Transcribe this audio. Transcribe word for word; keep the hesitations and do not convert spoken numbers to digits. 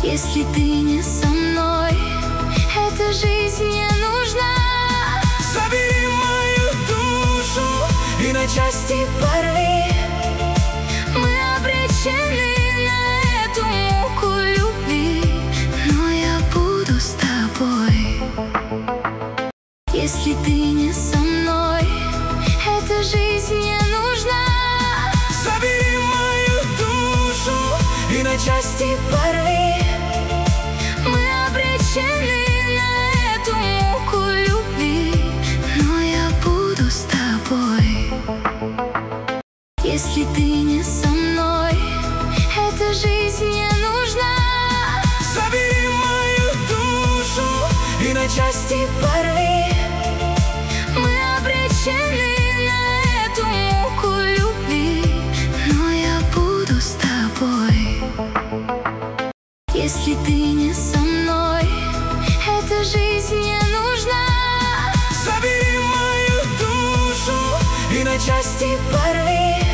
Если ты не со мной, эта жизнь не нужна. Забери мою душу и на части порви. Мы обречены на эту муку любви, но я буду с тобой. Если ты не со мной, эта жизнь не нужна. Забери мою душу и на части порви. Мы обречены на эту муку любви, но я буду с тобой. Если ты не со мной, эта жизнь не нужна. Забери мою душу и на части порви. Мы обречены на эту муку любви, но я буду с тобой. Если ты не со мной, эта жизнь не нужна. Забери мою душу и на части порви.